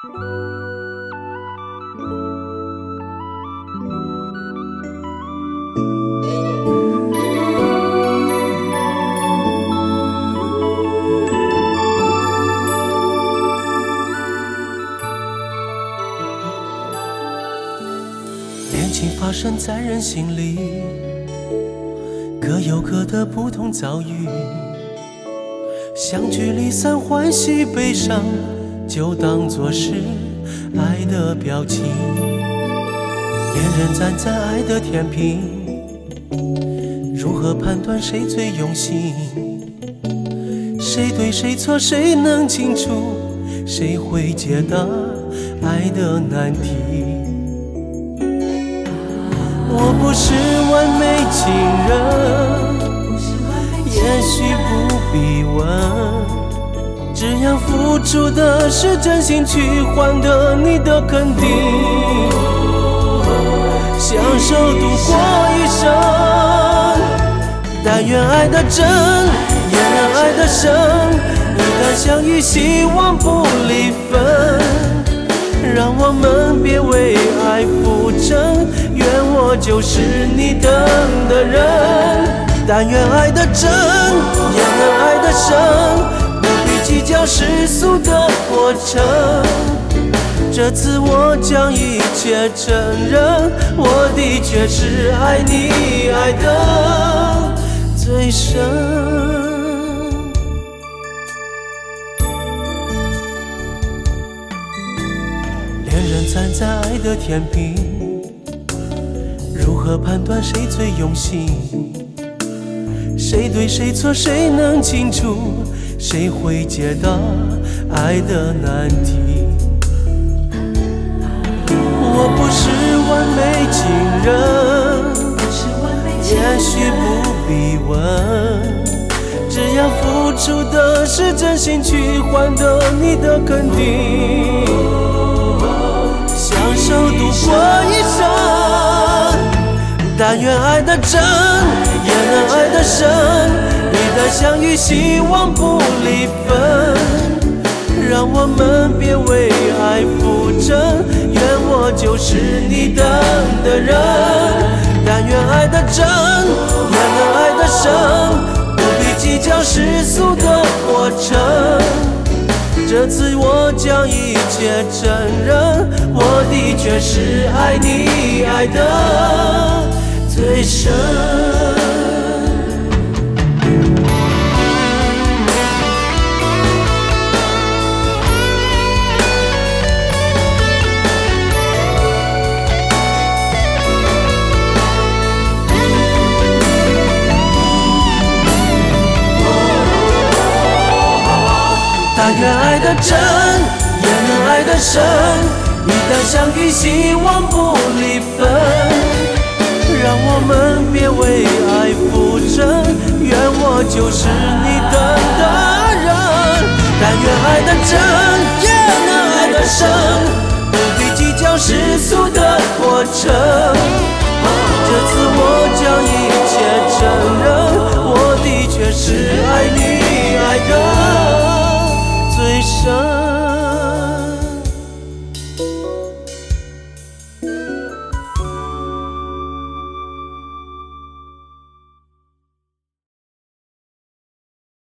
恋情发生在人心里，各有各的不同遭遇，相聚离散，欢喜悲伤，就当作是爱的表情。恋人站在爱的天平，如何判断谁最用心？谁对谁错，谁能清楚？谁会解答爱的难题？我不是完美情人，也许不必问，只要付出的是真心，去换得你的肯定，享受度过一生。但愿爱的真，也能爱的深，一旦相遇，希望不离分。让我们别为爱负争，愿我就是你等的人。但愿爱的真，也能爱的深，不必计较世俗的过程。这次我将一切承认，我的确是爱你爱的最深。恋人站在爱的天平，如何判断谁最用心？谁对谁错，谁能清楚？谁会解答爱的难题？我不是完美情人，也许不必问，只要付出的是真心，去换得你的肯定，享受度过一生。但愿爱的真，也能爱的深，一旦相遇，希望不离分。让我们别为爱负争，愿我就是你等的人。但愿爱的真，也能爱的深，不必计较世俗的过程。这次我将一切承认，我的确是爱你爱的最深。但愿爱的真，也能爱的深，一旦相遇，希望不离分。让我们别为爱负争，愿我就是你等的人。但愿爱的真，也能爱的深，不必计较世俗的过程。这次我将一切承认，我的确是